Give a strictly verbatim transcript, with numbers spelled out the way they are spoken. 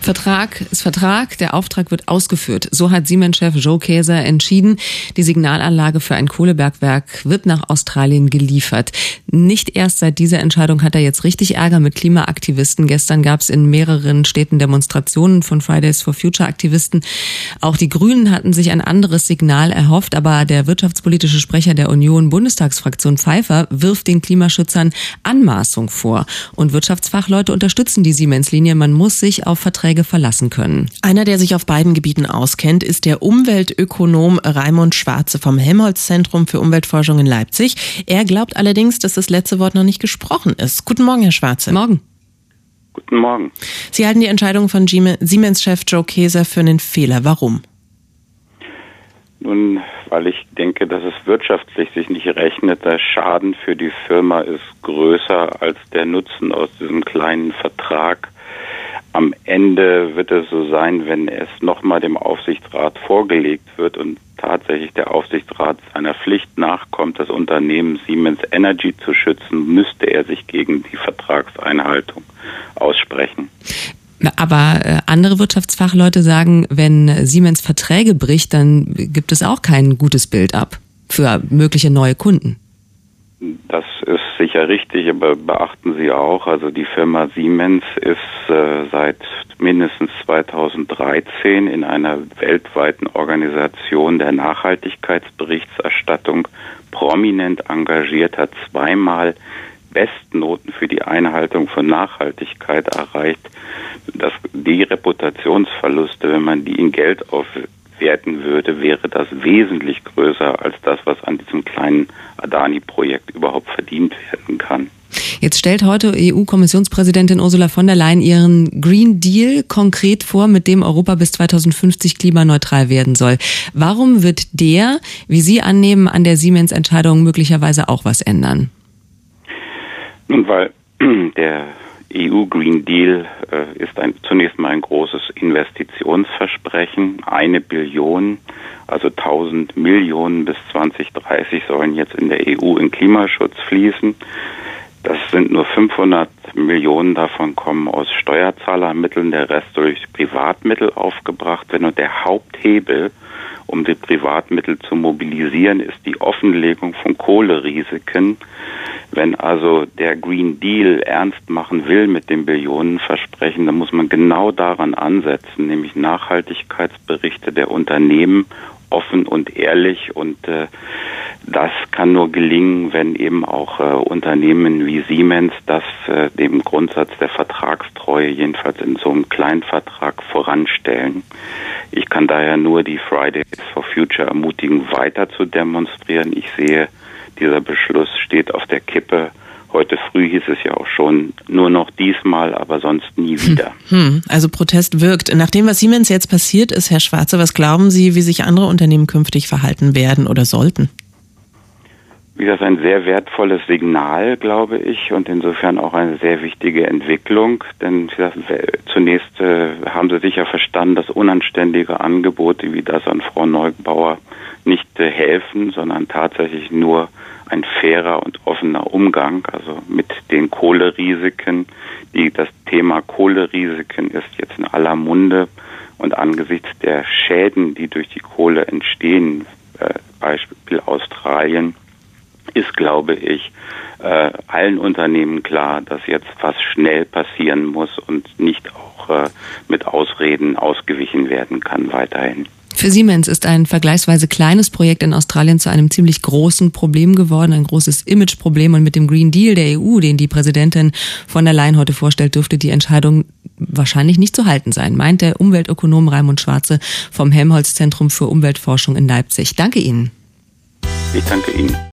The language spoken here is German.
Vertrag ist Vertrag, der Auftrag wird ausgeführt. So hat Siemens-Chef Joe Kaeser entschieden. Die Signalanlage für ein Kohlebergwerk wird nach Australien geliefert. Nicht erst seit dieser Entscheidung hat er jetzt richtig Ärger mit Klimaaktivisten. Gestern gab es in mehreren Städten Demonstrationen von Fridays for Future Aktivisten. Auch die Grünen hatten sich ein anderes Signal erhofft, aber der wirtschaftspolitische Sprecher der Union, Bundestagsfraktion Pfeiffer, wirft den Klimaschützern Anmaßung vor. Und Wirtschaftsfachleute unterstützen die Siemens-Linie. Man muss sich auf Verträge verlassen können. Einer, der sich auf beiden Gebieten auskennt, ist der Umweltökonom Raimund Schwarze vom Helmholtz-Zentrum für Umweltforschung in Leipzig. Er glaubt allerdings, dass das letzte Wort noch nicht gesprochen ist. Guten Morgen, Herr Schwarze. Morgen. Guten Morgen. Sie halten die Entscheidung von Siemens-Chef Joe Kaeser für einen Fehler. Warum? Nun, weil ich denke, dass es wirtschaftlich sich nicht rechnet. Der Schaden für die Firma ist größer als der Nutzen aus diesem kleinen Vertrag. Am Ende wird es so sein, wenn es nochmal dem Aufsichtsrat vorgelegt wird und tatsächlich der Aufsichtsrat seiner Pflicht nachkommt, das Unternehmen Siemens Energy zu schützen, müsste er sich gegen die Vertragseinhaltung aussprechen. Aber äh, andere Wirtschaftsfachleute sagen, wenn Siemens Verträge bricht, dann gibt es auch kein gutes Bild ab für mögliche neue Kunden. Das ist sicher richtig, aber beachten Sie auch, also die Firma Siemens ist äh, seit mindestens zweitausenddreizehn in einer weltweiten Organisation der Nachhaltigkeitsberichterstattung prominent engagiert, hat zweimal Bestnoten für die Einhaltung von Nachhaltigkeit erreicht. Das, die Reputationsverluste, wenn man die in Geld aufwerten würde, wäre das wesentlich größer als das, was an diesem kleinen Adani-Projekt überhaupt verdient werden kann. Jetzt stellt heute E U-Kommissionspräsidentin Ursula von der Leyen ihren Green Deal konkret vor, mit dem Europa bis zweitausendfünfzig klimaneutral werden soll. Warum wird der, wie Sie annehmen, an der Siemens-Entscheidung möglicherweise auch was ändern? Nun, weil der E U Green Deal äh, ist ein, zunächst mal ein großes Investitionsversprechen. Eine Billion, also tausend Millionen bis zweitausenddreißig sollen jetzt in der E U in Klimaschutz fließen. Das sind nur fünfhundert Millionen, davon kommen aus Steuerzahlermitteln, der Rest durch Privatmittel aufgebracht werden. Und der Haupthebel, um die Privatmittel zu mobilisieren, ist die Offenlegung von Kohlerisiken. Wenn also der Green Deal ernst machen will mit dem Billionenversprechen, dann muss man genau daran ansetzen, nämlich Nachhaltigkeitsberichte der Unternehmen offen und ehrlich, und äh, das kann nur gelingen, wenn eben auch äh, Unternehmen wie Siemens das äh, dem Grundsatz der Vertragstreue jedenfalls in so einem Kleinvertrag voranstellen. Ich kann daher nur die Fridays for Future ermutigen, weiter zu demonstrieren. Ich sehe, dieser Beschluss steht auf der Kippe. Heute früh hieß es ja auch schon, nur noch diesmal, aber sonst nie wieder. Hm, also Protest wirkt. Nach dem, was Siemens jetzt passiert ist, Herr Schwarze, was glauben Sie, wie sich andere Unternehmen künftig verhalten werden oder sollten? Wie gesagt, ein sehr wertvolles Signal, glaube ich, und insofern auch eine sehr wichtige Entwicklung. Denn wie gesagt, zunächst äh, haben Sie sicher verstanden, dass unanständige Angebote wie das an Frau Neubauer nicht äh, helfen, sondern tatsächlich nur ein fairer und offener Umgang, also mit den Kohlerisiken. Die, das Thema Kohlerisiken ist jetzt in aller Munde, und angesichts der Schäden, die durch die Kohle entstehen, äh, Beispiel Australien, ist, glaube ich, äh, allen Unternehmen klar, dass jetzt was schnell passieren muss und nicht auch äh, mit Ausreden ausgewichen werden kann weiterhin. Für Siemens ist ein vergleichsweise kleines Projekt in Australien zu einem ziemlich großen Problem geworden, ein großes Imageproblem. Und mit dem Green Deal der E U, den die Präsidentin von der Leyen heute vorstellt, dürfte die Entscheidung wahrscheinlich nicht zu halten sein, meint der Umweltökonom Raimund Schwarze vom Helmholtz-Zentrum für Umweltforschung in Leipzig. Danke Ihnen. Ich danke Ihnen.